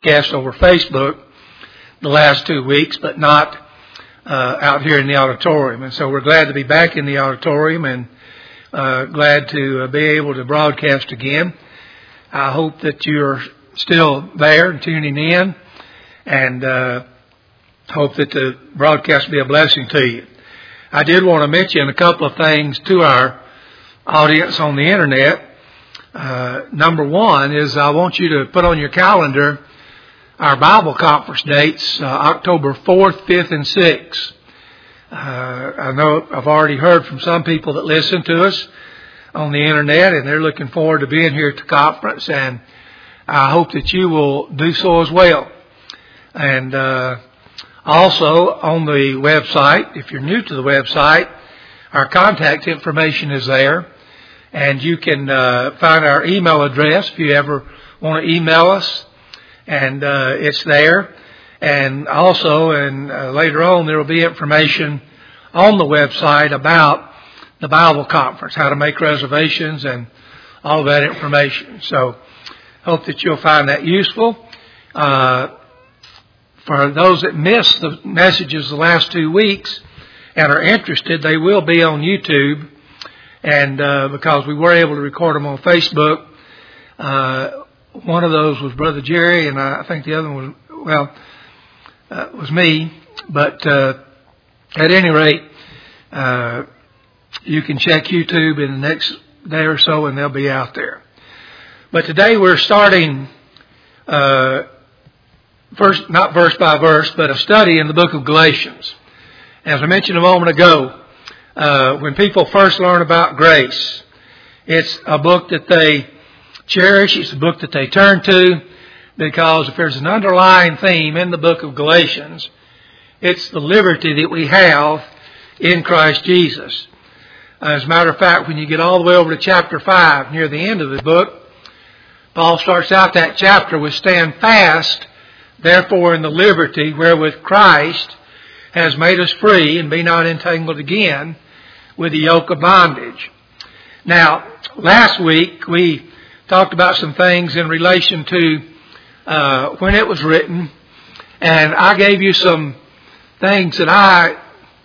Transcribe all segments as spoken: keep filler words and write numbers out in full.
broadcast over Facebook the last two weeks, but not uh, out here in the auditorium. And so we're glad to be back in the auditorium and uh, glad to uh, be able to broadcast again. I hope that you're still there and tuning in, and uh, hope that the broadcast will be a blessing to you. I did want to mention a couple of things to our audience on the internet. Uh, number one is I want you to put on your calendar our Bible conference dates, uh, October fourth, fifth, and sixth. Uh, I know I've already heard from some people that listen to us on the internet, and they're looking forward to being here at the conference, and I hope that you will do so as well. And uh, also on the website, if you're new to the website, our contact information is there, and you can uh, find our email address if you ever want to email us, and uh, it's there. And also, and uh, later on, there will be information on the website about the Bible conference, how to make reservations, and all of that information. So, hope that you'll find that useful. Uh, for those that missed the messages the last two weeks and are interested, they will be on YouTube. And uh, because we were able to record them on Facebook, uh, one of those was Brother Jerry, and I think the other one was, well, uh, was me. But uh, at any rate, uh, you can check YouTube in the next day or so, and they'll be out there. But today we're starting, uh, verse, not verse by verse, but a study in the book of Galatians. As I mentioned a moment ago, uh, when people first learn about grace, it's a book that they cherish. It's a book that they turn to, because if there's an underlying theme in the book of Galatians, it's the liberty that we have in Christ Jesus. As a matter of fact, when you get all the way over to chapter five, near the end of the book, Paul starts out that chapter with, "Stand fast, therefore, in the liberty wherewith Christ has made us free, and be not entangled again with the yoke of bondage." Now, last week we talked about some things in relation to uh, when it was written, and I gave you some things that I,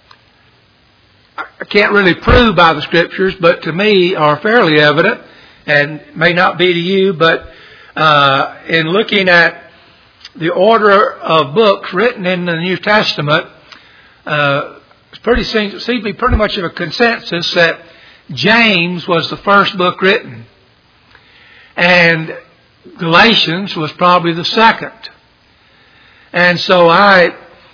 I can't really prove by the Scriptures, but to me are fairly evident, and may not be to you, but uh, in looking at the order of books written in the New Testament, uh, it's pretty seems to be pretty much of a consensus that James was the first book written, and Galatians was probably the second. And so I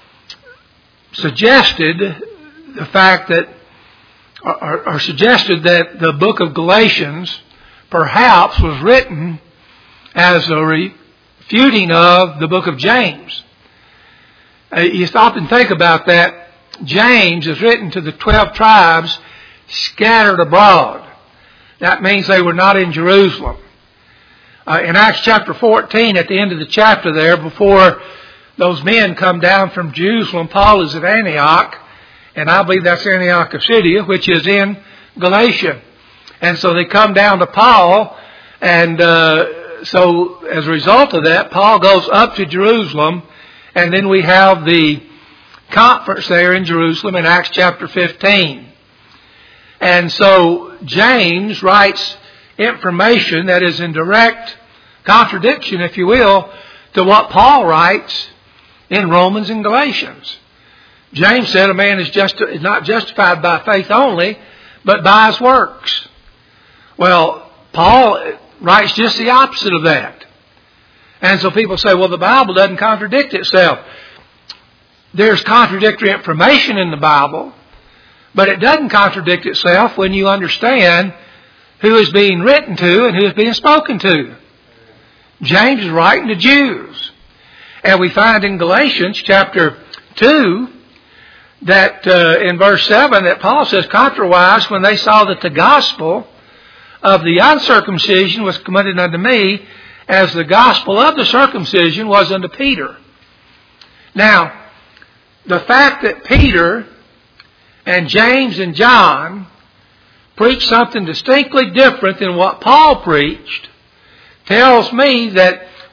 suggested the fact that, or, or suggested that the book of Galatians perhaps was written as a refuting of the book of James. Uh, you stop and think about that. James is written to the twelve tribes scattered abroad. That means they were not in Jerusalem. Uh, in Acts chapter fourteen, at the end of the chapter there, before those men come down from Jerusalem, Paul is at Antioch, and I believe that's Antioch of Pisidia, which is in Galatia. And so they come down to Paul, and uh, so as a result of that, Paul goes up to Jerusalem, and then we have the conference there in Jerusalem in Acts chapter fifteen. And so James writes information that is in direct contradiction, if you will, to what Paul writes in Romans and Galatians. James said a man is just is not justified by faith only, but by his works. Well, Paul writes just the opposite of that. And so people say, well, the Bible doesn't contradict itself. There's contradictory information in the Bible, but it doesn't contradict itself when you understand who is being written to and who is being spoken to. James is writing to Jews. And we find in Galatians chapter two that uh, in verse seven that Paul says, "Contrariwise, when they saw that the gospel of the uncircumcision was committed unto me, as the gospel of the circumcision was unto Peter." Now, the fact that Peter and James and John preached something distinctly different than what Paul preached tells me that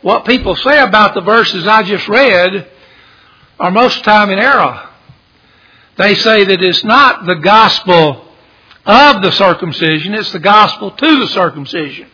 what people say about the verses I just read are most of the time in error. They say that it's not the gospel of the circumcision, it's the gospel to the circumcision.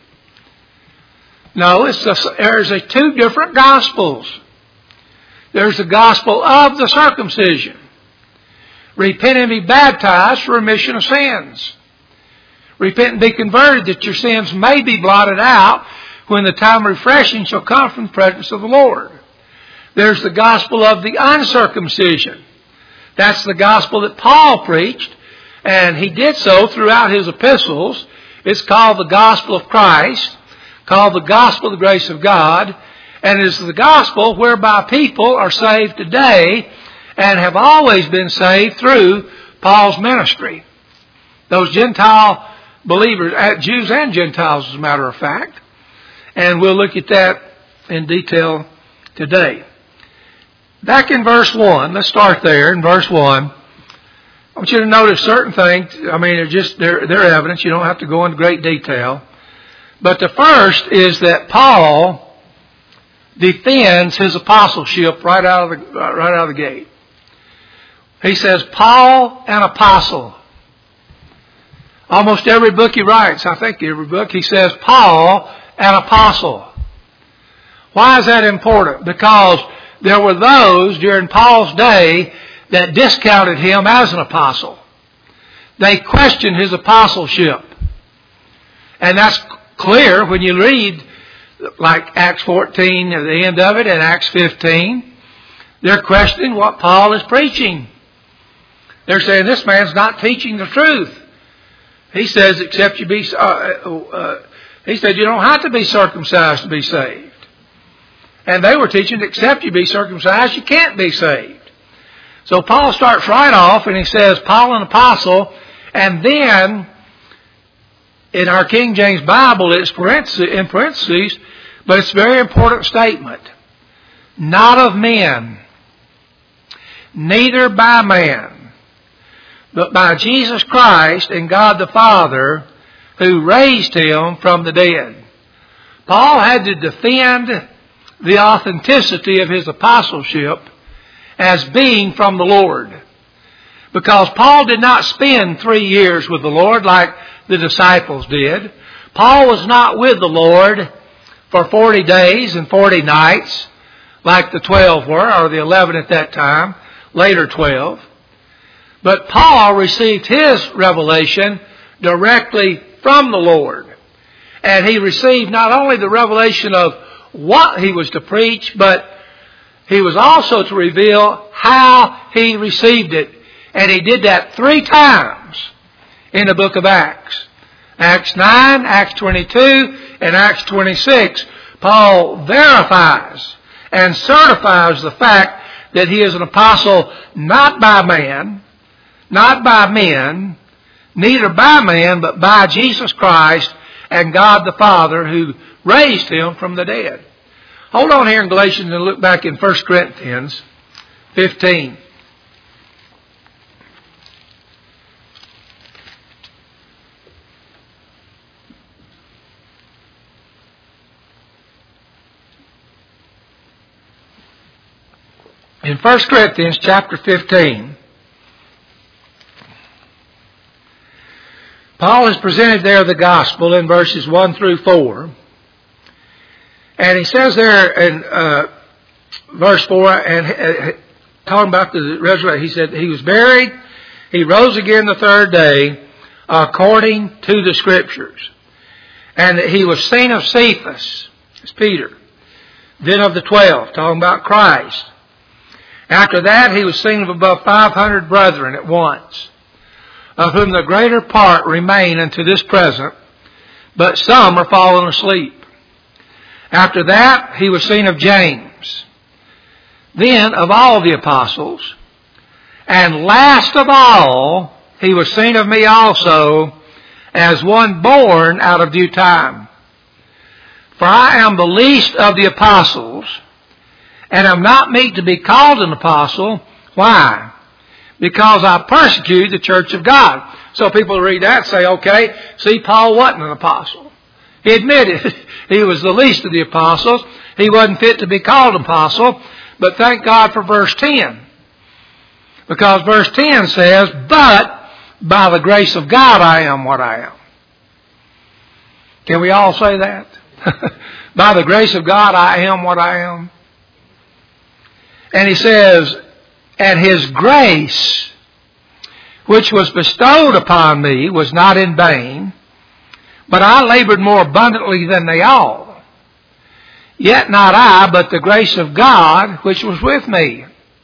No, it's the, there's a two different gospels. There's the gospel of the circumcision. Repent and be baptized for remission of sins. Repent and be converted that your sins may be blotted out when the time of refreshing shall come from the presence of the Lord. There's the gospel of the uncircumcision. That's the gospel that Paul preached, and he did so throughout his epistles. It's called the gospel of Christ, called the gospel of the grace of God, and it is the gospel whereby people are saved today and have always been saved through Paul's ministry. Those Gentile believers, Jews and Gentiles as a matter of fact, and we'll look at that in detail today. Back in verse one, let's start there in verse one. I want you to notice certain things. I mean, they're just, they're, they're evidence. You don't have to go into great detail. But the first is that Paul defends his apostleship right out of the, right out of the gate. He says, Paul, an apostle. Almost every book he writes, I think every book, he says, Paul, an apostle. Why is that important? Because there were those during Paul's day that discounted him as an apostle. They questioned his apostleship. And that's clear when you read like Acts fourteen at the end of it and Acts fifteen. They're questioning what Paul is preaching. They're saying this man's not teaching the truth. He says except you be, uh, uh, he said you don't have to be circumcised to be saved. And they were teaching except you be circumcised, you can't be saved. So Paul starts right off and he says, Paul an apostle, and then in our King James Bible it's in parentheses, but it's a very important statement. Not of men, neither by man, but by Jesus Christ and God the Father who raised him from the dead. Paul had to defend the authenticity of his apostleship as being from the Lord. Because Paul did not spend three years with the Lord like the disciples did. Paul was not with the Lord for forty days and forty nights like the twelve were, or the eleven at that time, later twelve. But Paul received his revelation directly from the Lord. And he received not only the revelation of what he was to preach, but he was also to reveal how he received it. And he did that three times in the book of Acts. Acts nine, Acts twenty-two, and Acts twenty-six. Paul verifies and certifies the fact that he is an apostle not by man, not by men, neither by man, but by Jesus Christ and God the Father who raised him from the dead. Hold on here in Galatians and look back in First Corinthians fifteen. In First Corinthians chapter fifteen, Paul has presented there the gospel in verses one through four. And he says there in uh, verse four, and uh, talking about the resurrection, he said, he was buried, he rose again the third day, according to the Scriptures. And he was seen of Cephas, it's Peter, then of the twelve, talking about Christ. After that, he was seen of above five hundred brethren at once, of whom the greater part remain unto this present, but some are fallen asleep. After that, he was seen of James, then of all the apostles, and last of all, he was seen of me also, as one born out of due time. For I am the least of the apostles, and am not meet to be called an apostle. Why? Because I persecute the church of God. So people read that and say, okay, see, Paul wasn't an apostle. He admitted he was the least of the apostles. he wasn't fit to be called an apostle. But thank God for verse ten. Because verse ten says, but by the grace of God I am what I am. Can we all say that? By the grace of God I am what I am. And he says, and his grace, which was bestowed upon me, was not in vain, but I labored more abundantly than they all. Yet not I, but the grace of God, which was with me.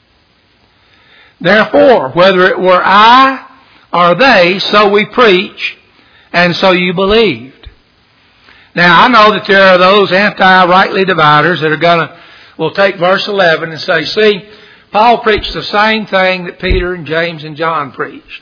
Therefore, whether it were I or they, so we preach, and so you believed. Now, I know that there are those anti-rightly dividers that are going to, will take verse eleven and say, see, Paul preached the same thing that Peter and James and John preached.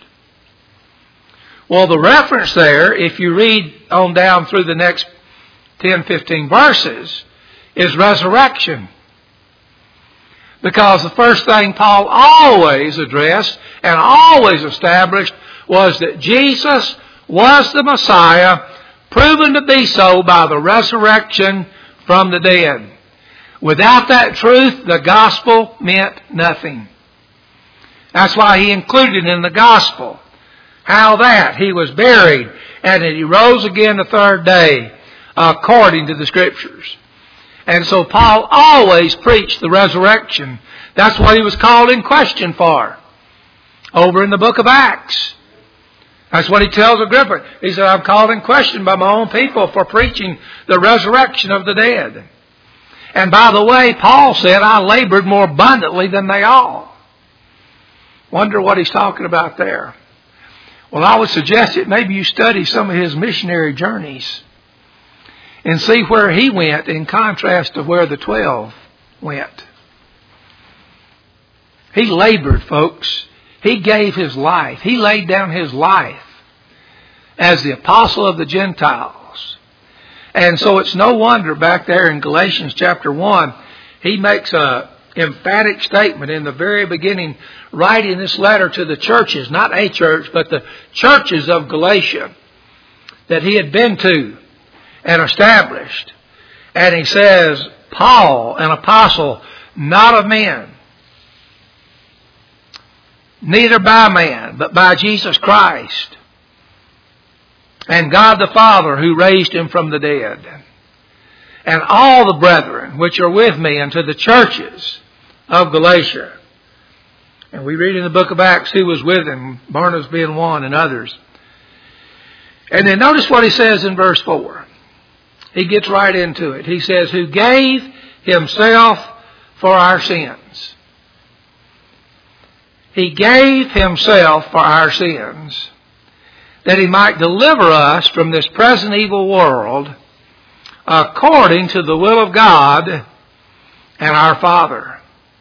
Well, the reference there, if you read on down through the next ten, fifteen verses, is resurrection. Because the first thing Paul always addressed and always established was that Jesus was the Messiah, proven to be so by the resurrection from the dead. Without that truth, the gospel meant nothing. That's why he included in the gospel how that he was buried and that he rose again the third day according to the Scriptures. And so Paul always preached the resurrection. That's what he was called in question for over in the book of Acts. That's what he tells Agrippa. He said, I'm called in question by my own people for preaching the resurrection of the dead. And by the way, Paul said, I labored more abundantly than they all. Wonder what he's talking about there. Well, I would suggest that maybe you study some of his missionary journeys and see where he went in contrast to where the twelve went. He labored, folks. He gave his life. He laid down his life as the apostle of the Gentiles. And so it's no wonder back there in Galatians chapter one, he makes a emphatic statement in the very beginning, writing this letter to the churches, not a church, but the churches of Galatia that he had been to and established. And he says, Paul, an apostle, not of men, neither by man, but by Jesus Christ, and God the Father who raised him from the dead, and all the brethren which are with me unto the churches of Galatia. And we read in the book of Acts who was with him, Barnabas being one and others. And then notice what he says in verse four. He gets right into it. He says, who gave himself for our sins. He gave himself for our sins, that he might deliver us from this present evil world, according to the will of God and our Father.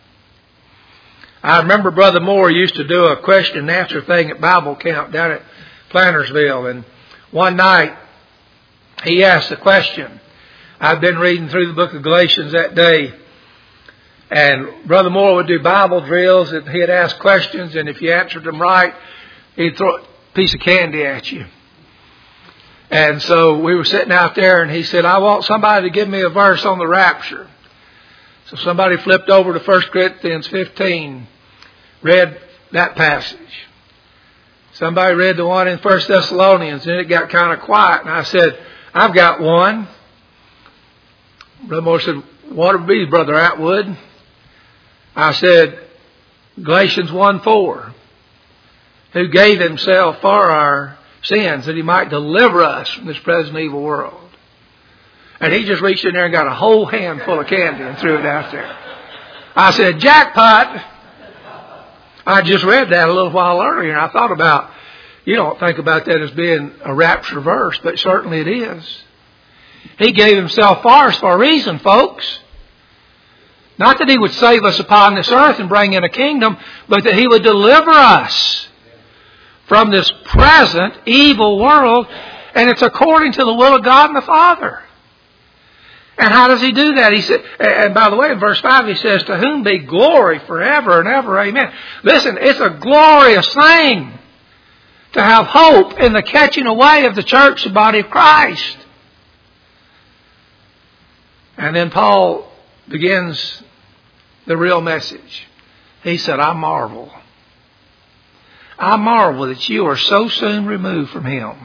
I remember Brother Moore used to do a question and answer thing at Bible Camp down at Plantersville. And one night he asked the question. I'd been reading through the book of Galatians that day. And Brother Moore would do Bible drills, and he'd ask questions, and if you answered them right, he'd throw a piece of candy at you. And so we were sitting out there, and he said, I want somebody to give me a verse on the rapture. So somebody flipped over to First Corinthians fifteen, read that passage. Somebody read the one in First Thessalonians, and it got kind of quiet. And I said, I've got one. Brother Moore said, what would it be, Brother Atwood? I said, Galatians one four, who gave himself for our sins that he might deliver us from this present evil world. And he just reached in there and got a whole handful of candy and threw it out there. I said, jackpot. I just read that a little while earlier, and I thought about, you don't think about that as being a rapture verse, but certainly it is. He gave himself for us for a reason, folks. Not that he would save us upon this earth and bring in a kingdom, but that he would deliver us from this present evil world. And it's according to the will of God and the Father. And how does he do that? He said, and by the way, in verse five he says, to whom be glory forever and ever. Amen. Listen, it's a glorious thing to have hope in the catching away of the church, the body of Christ. And then Paul begins the real message. He said, I marvel. I marvel that you are so soon removed from Him,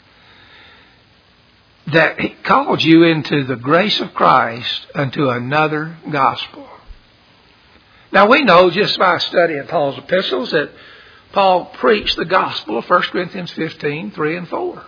that He called you into the grace of Christ unto another gospel. Now we know just by studying Paul's epistles that Paul preached the gospel of First Corinthians fifteen, three and four.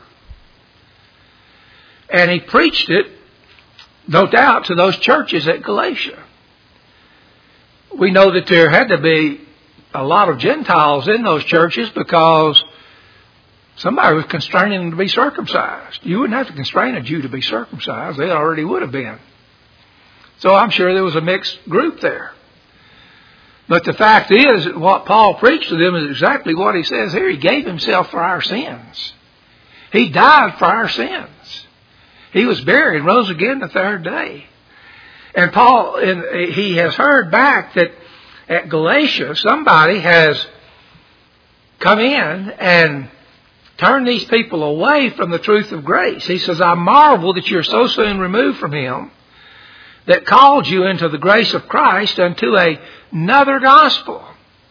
And he preached it, no doubt, to those churches at Galatia. We know that there had to be a lot of Gentiles in those churches because somebody was constraining them to be circumcised. You wouldn't have to constrain a Jew to be circumcised. They already would have been. So I'm sure there was a mixed group there. But the fact is, that what Paul preached to them is exactly what he says here. He gave Himself for our sins. He died for our sins. He was buried and rose again the third day. And Paul, and he has heard back that at Galatia, somebody has come in and turned these people away from the truth of grace. He says, I marvel that you're so soon removed from Him that called you into the grace of Christ unto a, another gospel,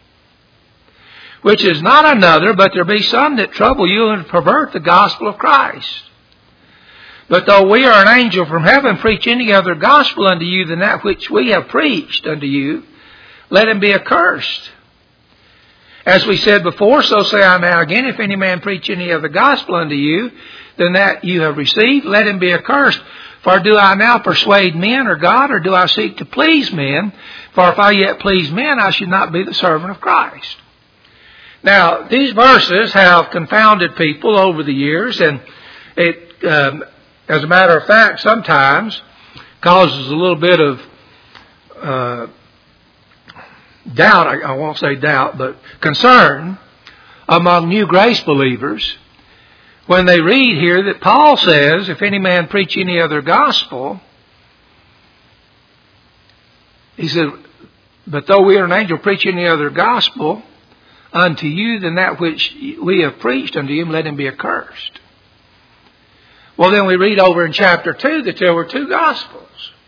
which is not another, but there be some that trouble you and pervert the gospel of Christ. But though we are an angel from heaven preach any other gospel unto you than that which we have preached unto you, let him be accursed. As we said before, so say I now again, if any man preach any other gospel unto you than that you have received, let him be accursed. For do I now persuade men or God, or do I seek to please men? For if I yet please men, I should not be the servant of Christ. Now, these verses have confounded people over the years, and it, um, as a matter of fact, sometimes causes a little bit of uh, doubt, I, I won't say doubt, but concern among new grace believers when they read here that Paul says, if any man preach any other gospel, he said, but though we are an angel preach any other gospel unto you than that which we have preached unto you, let him be accursed. Well, then we read over in chapter two that there were two gospels.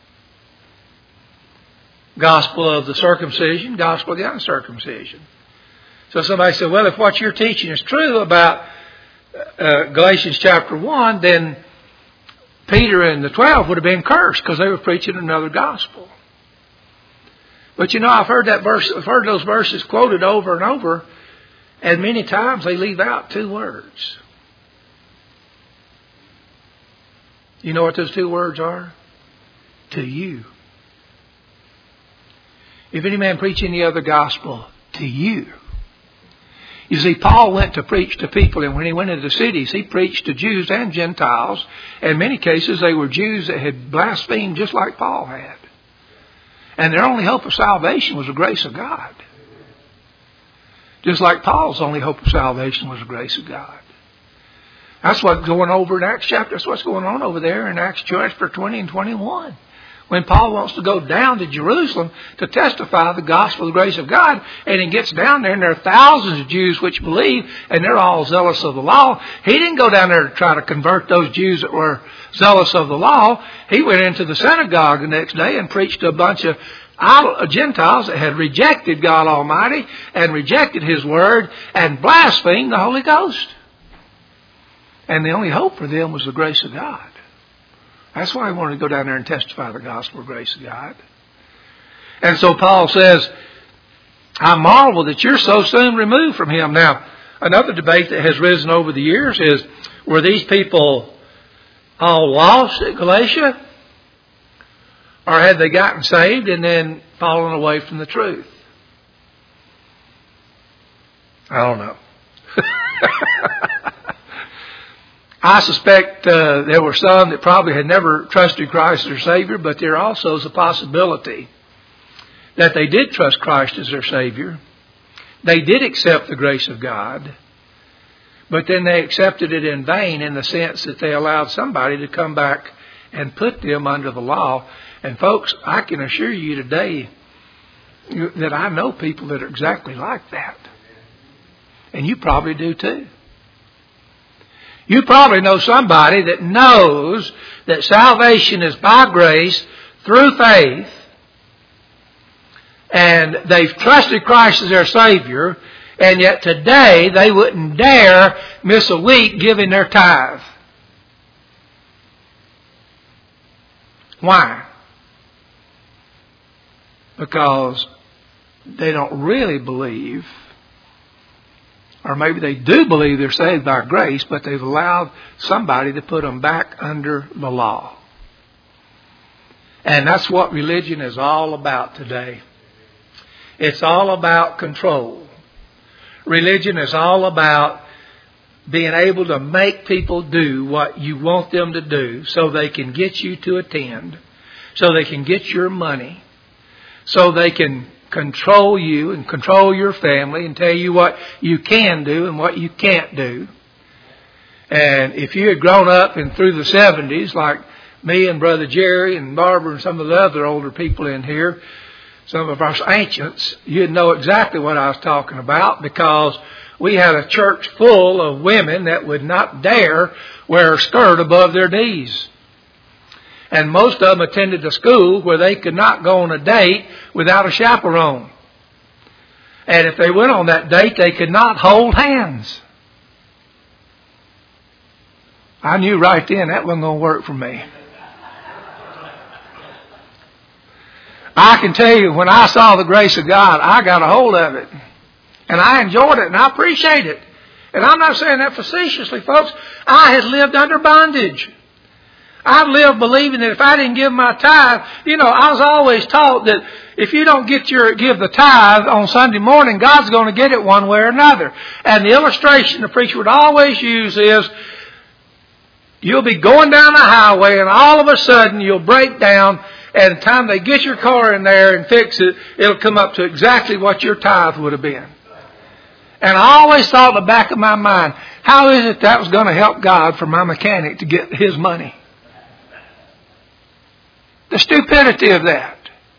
Gospel of the circumcision, gospel of the uncircumcision. So somebody said, well, if what you're teaching is true about uh, Galatians chapter one, then Peter and the twelve would have been cursed because they were preaching another gospel. But you know, I've heard that verse, I've heard those verses quoted over and over, and many times they leave out two words. You know what those two words are? To you. If any man preach any other gospel, to you. You see, Paul went to preach to people, and when he went into the cities, he preached to Jews and Gentiles. In many cases, they were Jews that had blasphemed just like Paul had. And their only hope of salvation was the grace of God. Just like Paul's only hope of salvation was the grace of God. That's what's going over in Acts chapter. That's what's going on over there in Acts chapter twenty and twenty-one. When Paul wants to go down to Jerusalem to testify the gospel of the grace of God, and he gets down there and there are thousands of Jews which believe, and they're all zealous of the law. He didn't go down there to try to convert those Jews that were zealous of the law. He went into the synagogue the next day and preached to a bunch of Gentiles that had rejected God Almighty and rejected His Word and blasphemed the Holy Ghost. And the only hope for them was the grace of God. That's why he wanted to go down there and testify the gospel of grace of God. And so Paul says, I marvel that you're so soon removed from Him. Now, another debate that has risen over the years is, were these people all lost at Galatia? Or had they gotten saved and then fallen away from the truth? I don't know. I suspect uh, there were some that probably had never trusted Christ as their Savior, but there also is a possibility that they did trust Christ as their Savior. They did accept the grace of God, but then they accepted it in vain in the sense that they allowed somebody to come back and put them under the law. And folks, I can assure you today that I know people that are exactly like that. And you probably do too. You probably know somebody that knows that salvation is by grace through faith And they've trusted Christ as their Savior, and yet today they wouldn't dare miss a week giving their tithe. Why? Because they don't really believe, or maybe they do believe they're saved by grace, but they've allowed somebody to put them back under the law. And that's what religion is all about today. It's all about control. Religion is all about being able to make people do what you want them to do so they can get you to attend, so they can get your money, so they can control you and control your family and tell you what you can do and what you can't do. And if you had grown up in through the seventies, like me and Brother Jerry and Barbara and some of the other older people in here, some of our ancients, you'd know exactly what I was talking about, because we had a church full of women that would not dare wear a skirt above their knees. And most of them attended a school where they could not go on a date without a chaperone. And if they went on that date, they could not hold hands. I knew right then that wasn't going to work for me. I can tell you, when I saw the grace of God, I got a hold of it. And I enjoyed it, and I appreciate it. And I'm not saying that facetiously, folks. I had lived under bondage. I've lived believing that if I didn't give my tithe, you know, I was always taught that if you don't get your give the tithe on Sunday morning, God's going to get it one way or another. And the illustration the preacher would always use is, you'll be going down the highway and all of a sudden you'll break down, and the time they get your car in there and fix it, it'll come up to exactly what your tithe would have been. And I always thought in the back of my mind, how is it that was going to help God for my mechanic to get his money? The stupidity of that.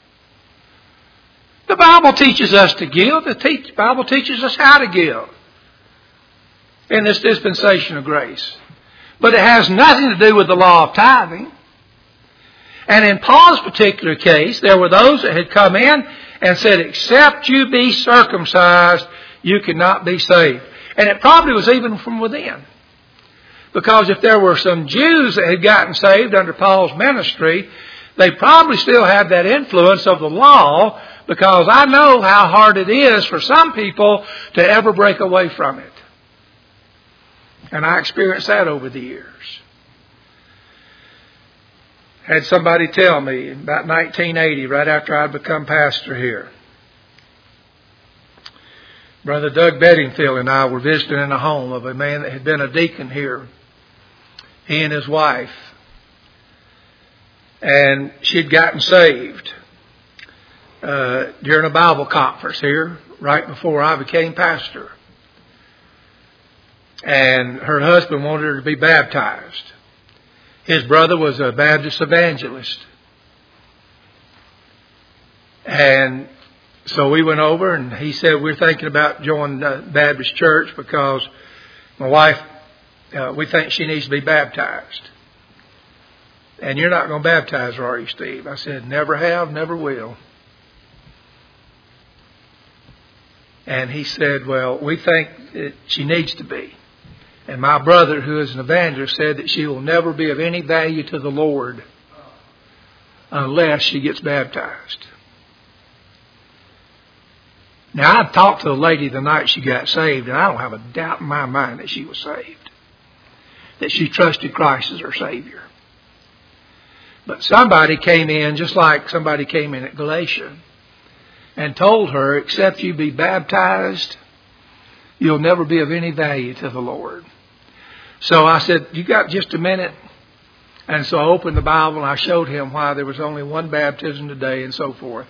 The Bible teaches us to give. The te- Bible teaches us how to give in this dispensation of grace. But it has nothing to do with the law of tithing. And in Paul's particular case, there were those that had come in and said, except you be circumcised, you cannot be saved. And it probably was even from within. Because if there were some Jews that had gotten saved under Paul's ministry, they probably still had that influence of the law, because I know how hard it is for some people to ever break away from it. And I experienced that over the years. Had somebody tell me about nineteen eighty, right after I'd become pastor here. Brother Doug Bedingfield and I were visiting in a home of a man that had been a deacon here. He and his wife. And she'd gotten saved uh, during a Bible conference here, right before I became pastor. And her husband wanted her to be baptized. His brother was a Baptist evangelist. And so we went over, and he said, we're thinking about joining the Baptist church because my wife, uh, we think she needs to be baptized. And you're not going to baptize her, are you, Steve? I said, never have, never will. And he said, well, we think that she needs to be. And my brother, who is an evangelist, said that she will never be of any value to the Lord unless she gets baptized. Now, I talked to the lady the night she got saved, and I don't have a doubt in my mind that she was saved, that she trusted Christ as her Savior. But somebody came in, just like somebody came in at Galatia, and told her, except you be baptized, you'll never be of any value to the Lord. So I said, you got just a minute? And so I opened the Bible and I showed him why there was only one baptism today and so forth.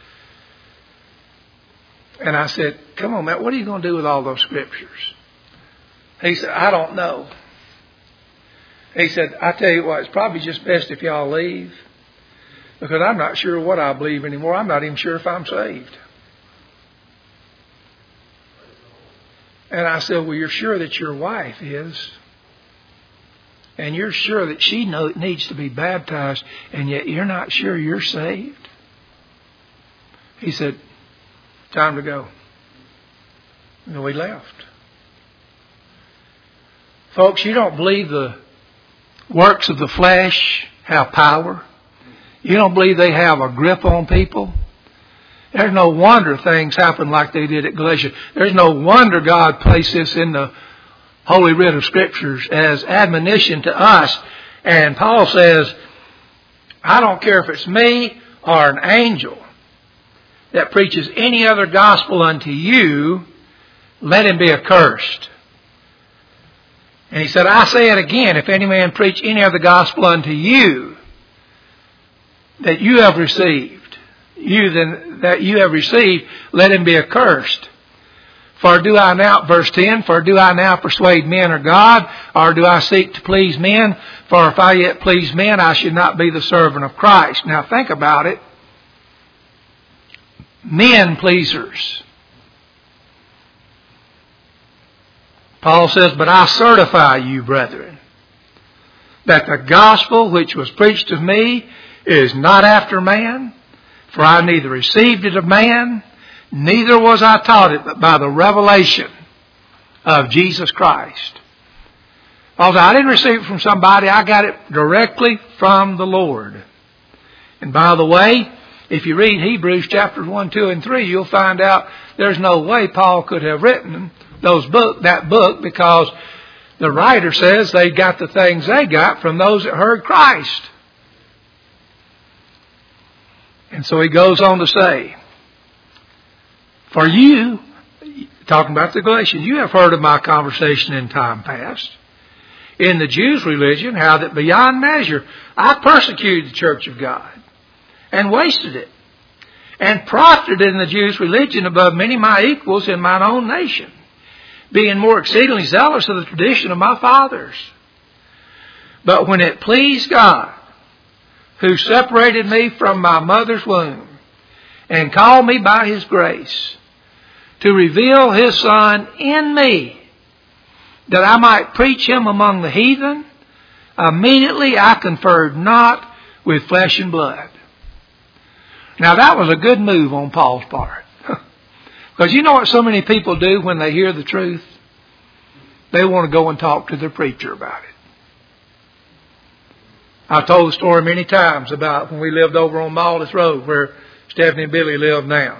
And I said, come on, Matt, what are you going to do with all those scriptures? He said, I don't know. He said, I tell you what, it's probably just best if y'all leave, because I'm not sure what I believe anymore. I'm not even sure if I'm saved. And I said, well, you're sure that your wife is, and you're sure that she know, needs to be baptized, and yet you're not sure you're saved? He said, Time to go. And we left. Folks, you don't believe the works of the flesh have power? You don't believe they have a grip on people? There's no wonder things happen like they did at Galatia. There's no wonder God placed this in the Holy Writ of Scriptures as admonition to us. And Paul says, I don't care if it's me or an angel that preaches any other gospel unto you, let him be accursed. And he said, I say it again, if any man preach any other gospel unto you that you have received, you then that you have received, let him be accursed. For do I now, verse ten, for do I now persuade men or God, or do I seek to please men? For if I yet please men, I should not be the servant of Christ. Now think about it. Men pleasers. Paul says, but I certify you, brethren, that the gospel which was preached of me is not after man, for I neither received it of man, neither was I taught it, but by the revelation of Jesus Christ. Although I didn't receive it from somebody, I got it directly from the Lord. And by the way, if you read Hebrews chapters one, two, and three, you'll find out there's no way Paul could have written those book, that book, because the writer says they got the things they got from those that heard Christ. And so he goes on to say, for you, talking about the Galatians, you have heard of my conversation in time past, in the Jews' religion, how that beyond measure I persecuted the church of God, and wasted it, and profited in the Jews' religion above many of my equals in mine own nation, being more exceedingly zealous of the tradition of my fathers. But when it pleased God, who separated me from my mother's womb, and called me by His grace, to reveal His Son in me, that I might preach Him among the heathen, immediately I conferred not with flesh and blood. Now that was a good move on Paul's part. Because you know what so many people do when they hear the truth? They want to go and talk to their preacher about it. I've told the story many times about when we lived over on Maldas Road where Stephanie and Billy live now.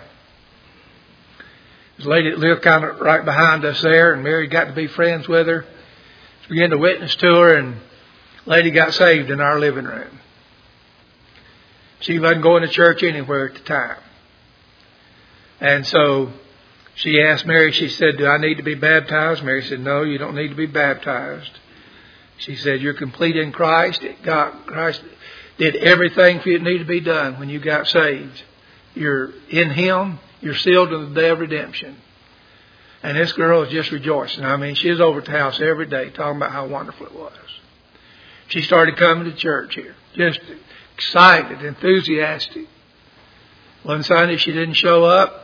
This lady that lived kind of right behind us there, and Mary got to be friends with her. She began to witness to her, and the lady got saved in our living room. She wasn't going to church anywhere at the time. And so she asked Mary, she said, do I need to be baptized? Mary said, no, you don't need to be baptized. She said, you're complete in Christ. God, Christ did everything for you that needed to be done when you got saved. You're in Him. You're sealed to the day of redemption. And this girl was just rejoicing. I mean, she was over at the house every day talking about how wonderful it was. She started coming to church here. Just excited, enthusiastic. One Sunday she didn't show up.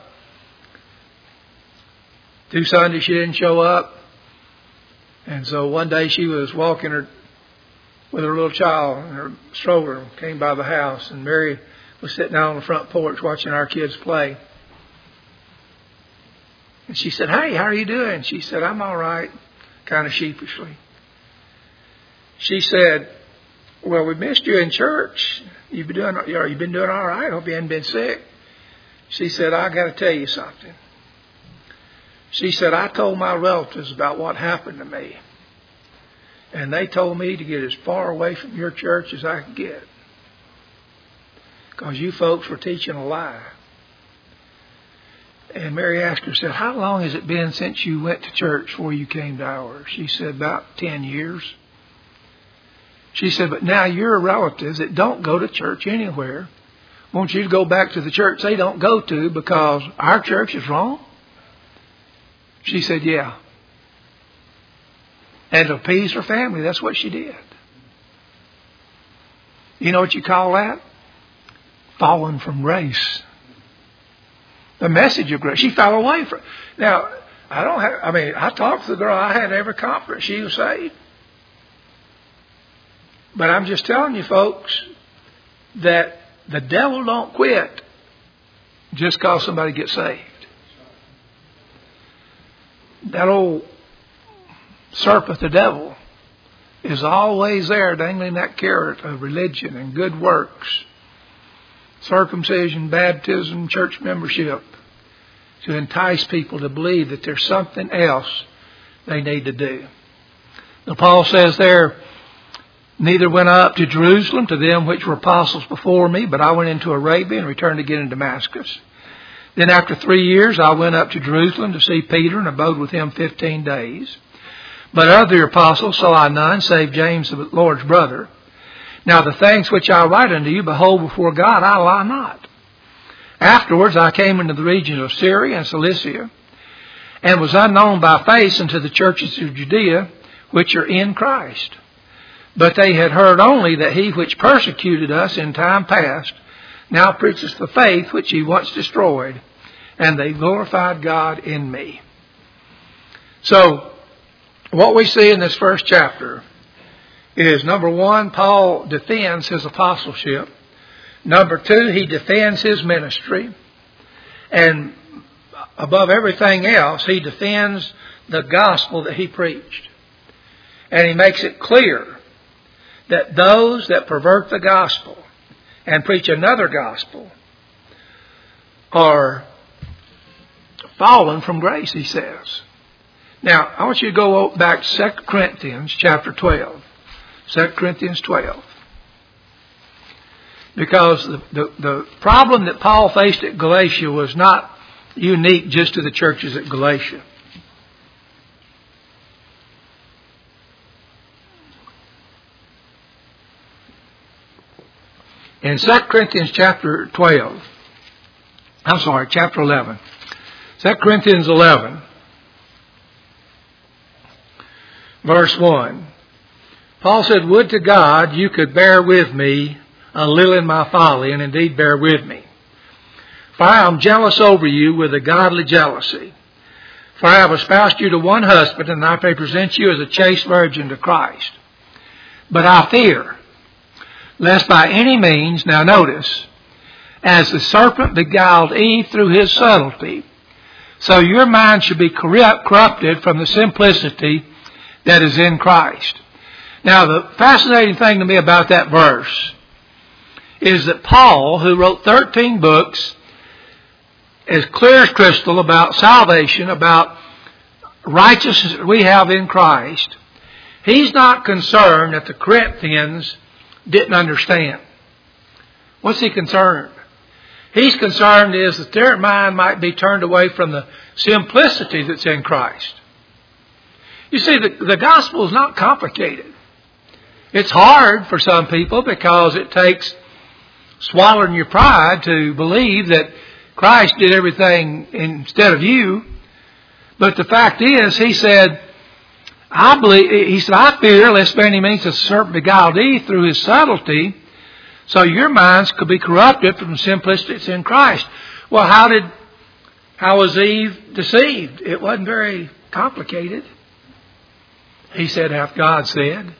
Two Sundays she didn't show up. And so one day she was walking her with her little child in her stroller, came by the house, and Mary was sitting out on the front porch watching our kids play. And she said, hey, how are you doing? She said, I'm all right, kind of sheepishly. She said, well, we missed you in church. You've been doing, you've been doing all right. I hope you haven't been sick. She said, I got to tell you something. She said, I told my relatives about what happened to me. And they told me to get as far away from your church as I could get. Because you folks were teaching a lie. And Mary asked her, said, how long has it been since you went to church before you came to ours? She said, about ten years. She said, but now your relatives that don't go to church anywhere want you to go back to the church they don't go to because our church is wrong? She said, yeah. And to appease her family, that's what she did. You know what you call that? Falling from grace. The message of grace. She fell away from it. Now, I don't have, I mean, I talked to the girl. I had every confidence she was saved. But I'm just telling you, folks, that the devil don't quit just because somebody gets saved. that old serpent, the devil, is always there dangling that carrot of religion and good works, circumcision, baptism, church membership, to entice people to believe that there's something else they need to do. Now Paul says there, neither went I up to Jerusalem to them which were apostles before me, but I went into Arabia and returned again to Damascus. Then after three years I went up to Jerusalem to see Peter and abode with him fifteen days. But of the apostles saw I none, save James the Lord's brother. Now the things which I write unto you, behold, before God I lie not. Afterwards I came into the regions of Syria and Cilicia, and was unknown by face unto the churches of Judea, which are in Christ. But they had heard only that he which persecuted us in time past now preaches the faith which he once destroyed, and they glorified God in me. So, what we see in this first chapter is, number one, Paul defends his apostleship. Number two, he defends his ministry. And above everything else, he defends the gospel that he preached. And he makes it clear that those that pervert the gospel and preach another gospel are fallen from grace, he says. Now, I want you to go back to Second Corinthians chapter twelve. Second Corinthians twelve. Because the, the, the problem that Paul faced at Galatia was not unique just to the churches at Galatia. In Second Corinthians chapter twelve, I'm sorry, chapter eleven. Second Corinthians eleven. Verse one, Paul said, would to God you could bear with me a little in my folly, and indeed bear with me. For I am jealous over you with a godly jealousy. For I have espoused you to one husband, and I may present you as a chaste virgin to Christ. But I fear, lest by any means, now notice, as the serpent beguiled Eve through his subtlety, so your mind should be corrupt, corrupted from the simplicity that is in Christ. Now, the fascinating thing to me about that verse is that Paul, who wrote thirteen books, as clear as crystal about salvation, about righteousness that we have in Christ, he's not concerned that the Corinthians didn't understand. What's he concerned? He's concerned is that their mind might be turned away from the simplicity that's in Christ. You see, the, the gospel is not complicated. It's hard for some people because it takes swallowing your pride to believe that Christ did everything instead of you. But the fact is, he said, I believe, he said, I fear lest by any means the serpent beguiled Eve through his subtlety, so your minds could be corrupted from the simplicity that's in Christ. Well, how did, how was Eve deceived? It wasn't very complicated. He said, hath God said.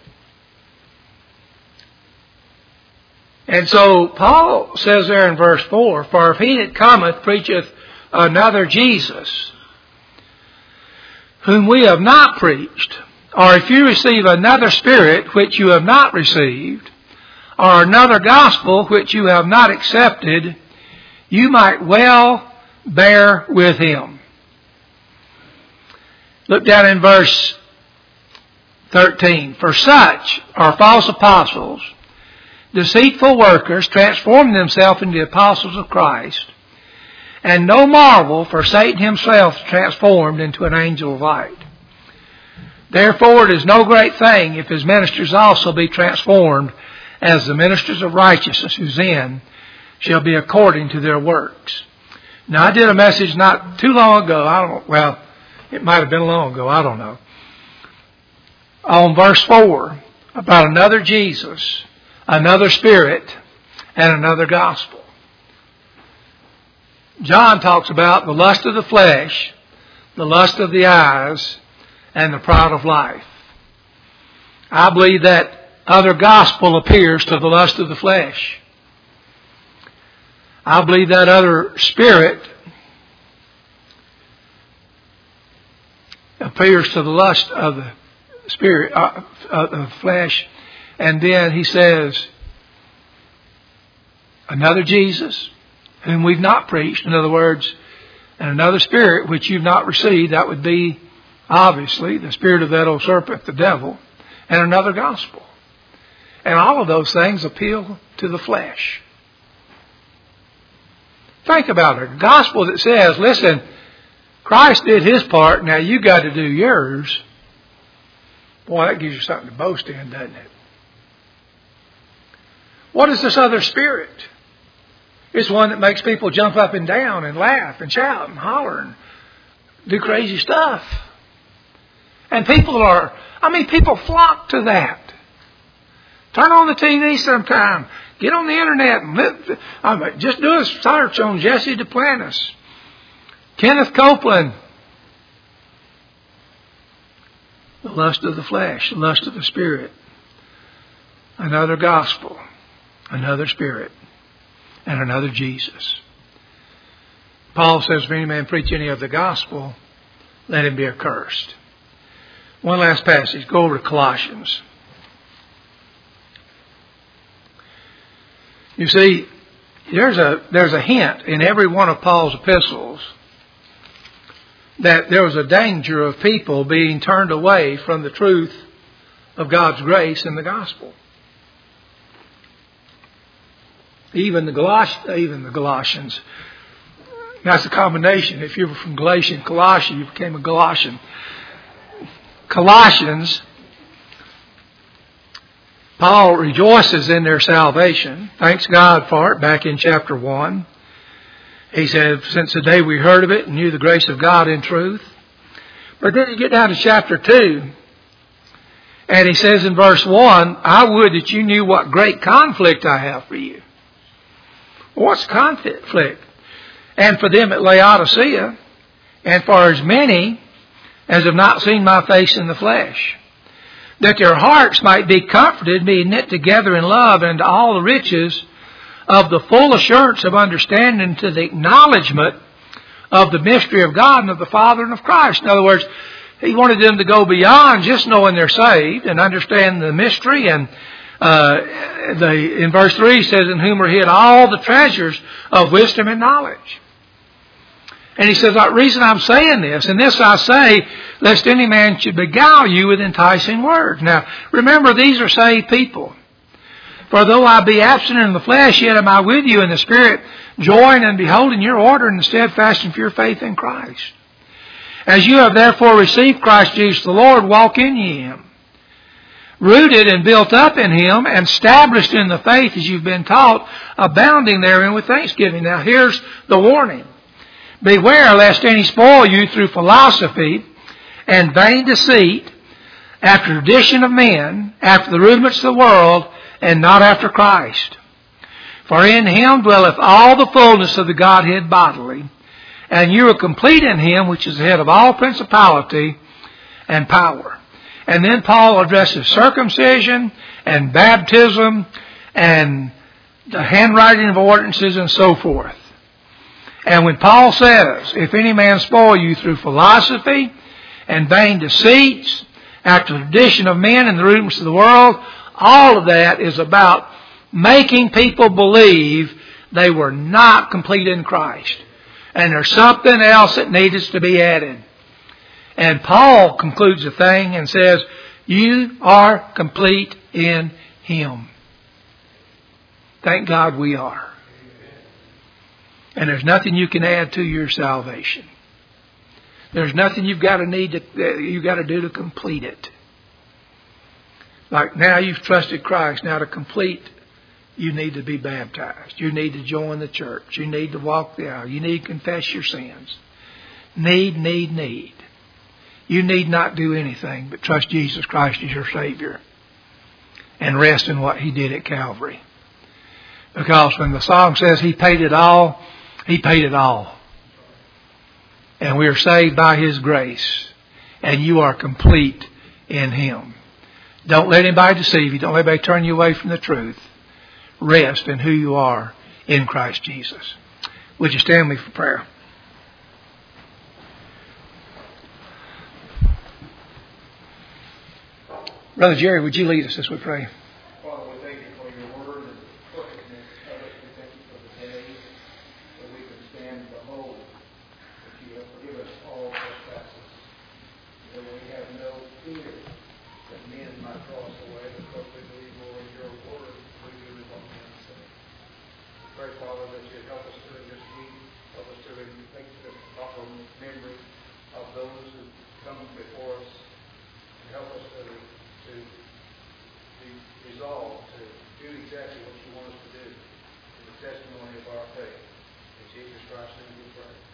And so Paul says there in verse four, for if he that cometh preacheth another Jesus, whom we have not preached, or if you receive another spirit which you have not received, or another gospel which you have not accepted, you might well bear with him. Look down in verse thirteen. For such are false apostles, deceitful workers, transforming themselves into apostles of Christ. And no marvel, for Satan himself is transformed into an angel of light. Therefore it is no great thing if his ministers also be transformed as the ministers of righteousness, whose end shall be according to their works. Now, I did a message not too long ago. I don't. Well, it might have been long ago. I don't know. On verse four, about another Jesus, another Spirit, and another gospel. John talks about the lust of the flesh, the lust of the eyes, and the pride of life. I believe that other gospel appears to the lust of the flesh. I believe that other spirit appears to the lust of the spirit, uh, of the flesh. And then he says, another Jesus, whom we've not preached. In other words, and another spirit which you've not received. That would be, obviously, the spirit of that old serpent, the devil. And another gospel. And all of those things appeal to the flesh. Think about it. A gospel that says, listen, Christ did His part, now you got to do yours. Boy, that gives you something to boast in, doesn't it? What is this other spirit? It's one that makes people jump up and down and laugh and shout and holler and do crazy stuff. And people are, I mean, people flock to that. Turn on the T V sometime. Get on the internet and live, I mean, just do a search on Jesse Duplantis, Kenneth Copeland. The lust of the flesh, the lust of the spirit. Another gospel, another spirit, and another Jesus. Paul says, if any man preach any of the gospel, let him be accursed. One last passage. Go over to Colossians. You see, there's a there's a hint in every one of Paul's epistles that there was a danger of people being turned away from the truth of God's grace in the gospel. Even the Galatia, even the Galatians. That's a combination. If you were from Galatian, Colossian, you became a Galatian. Colossians, Paul rejoices in their salvation. Thanks God for it. Back in chapter one. He said, since the day we heard of it and knew the grace of God in truth. But then you get down to chapter two. And he says in verse one, I would that you knew what great conflict I have for you. What's conflict? And for them at Laodicea, and for as many as have not seen my face in the flesh, that their hearts might be comforted, being knit together in love, and to all the riches of the full assurance of understanding, to the acknowledgement of the mystery of God and of the Father and of Christ. In other words, he wanted them to go beyond just knowing they're saved and understand the mystery. And uh, the, in verse three he says, in whom are hid all the treasures of wisdom and knowledge. And he says, the reason I'm saying this, and this I say, lest any man should beguile you with enticing words. Now, remember, these are saved people. For though I be absent in the flesh, yet am I with you in the Spirit, joying and beholding your order and the steadfastness of your faith in Christ. As you have therefore received Christ Jesus the Lord, walk in Him, rooted and built up in Him, and established in the faith as you've been taught, abounding therein with thanksgiving. Now here's the warning. Beware lest any spoil you through philosophy and vain deceit, after tradition of men, after the rudiments of the world, and not after Christ. For in Him dwelleth all the fullness of the Godhead bodily, and you are complete in Him, which is the head of all principality and power. And then Paul addresses circumcision and baptism and the handwriting of ordinances and so forth. And when Paul says, if any man spoil you through philosophy and vain deceits, after the tradition of men and the rudiments of the world, all of that is about making people believe they were not complete in Christ. And there's something else that needs to be added. And Paul concludes the thing and says, you are complete in Him. Thank God we are. And there's nothing you can add to your salvation. There's nothing you've got to need to, you've got to do to complete it. Like now you've trusted Christ. Now to complete, you need to be baptized. You need to join the church. You need to walk the aisle. You need to confess your sins. Need, need, need. You need not do anything but trust Jesus Christ as your Savior and rest in what He did at Calvary. Because when the song says He paid it all, He paid it all. And we are saved by His grace. And you are complete in Him. Don't let anybody deceive you. Don't let anybody turn you away from the truth. Rest in who you are in Christ Jesus. Would you stand with me for prayer? Brother Jerry, would you lead us as we pray? Father, we thank you for your word and the perfectness of it. We thank you for the day that we can stand and behold that you have forgiven us all trespasses. That we have no fear that men might cross away because we believe, Lord, your word we do what men say. We pray, Father, that you help us during this week, help us to make the proper memory of those who come before us, and help us to to be resolved to do exactly what you want us to do in the testimony of our faith. In Jesus Christ's name we pray.